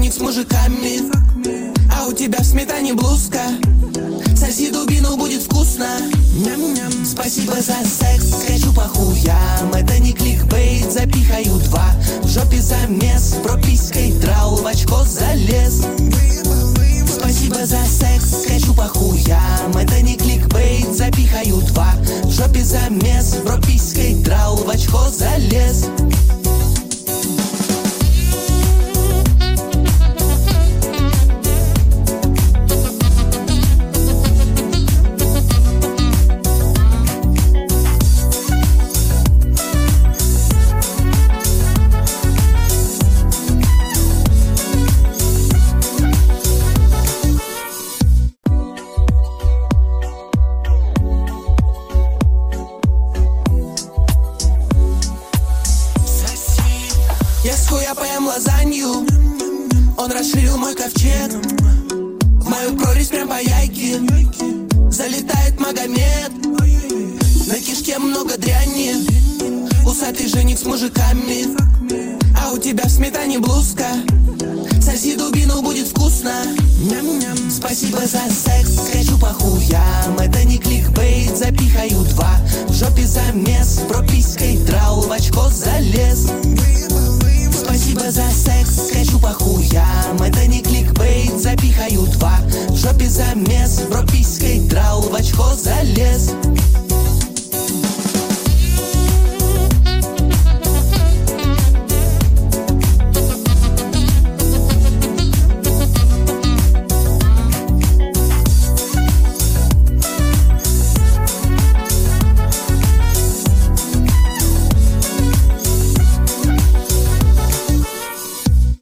жених с мужиками, а у тебя в сметане блузка. Соси дубину, будет вкусно. Ням-ням. Спасибо за секс, скачу по хуям. Это не кликбейт, запихаю два. В жопе замес, пропиской трал, в очко залез. Спасибо за секс, скачу по хуям. Это не кликбейт, запихаю два. В жопе замес, пропиской трал, в очко залез. Я с хуя поем лазанью. Он расширил мой ковчег. В мою прорезь прям по яйке залетает Магомед. На кишке много дряни. Усатый жених с мужиками, а у тебя в сметане блузка. Соси дубину, будет вкусно. Ням-ням. Спасибо за секс, скачу по хуям. Это не кликбейт, запихаю два. В жопе замес, пропиской трал, в очко залез. Спасибо за секс, скачу по хуям. Это не кликбейт, запихаю два. В жопе замес, пропиской трал, в очко залез.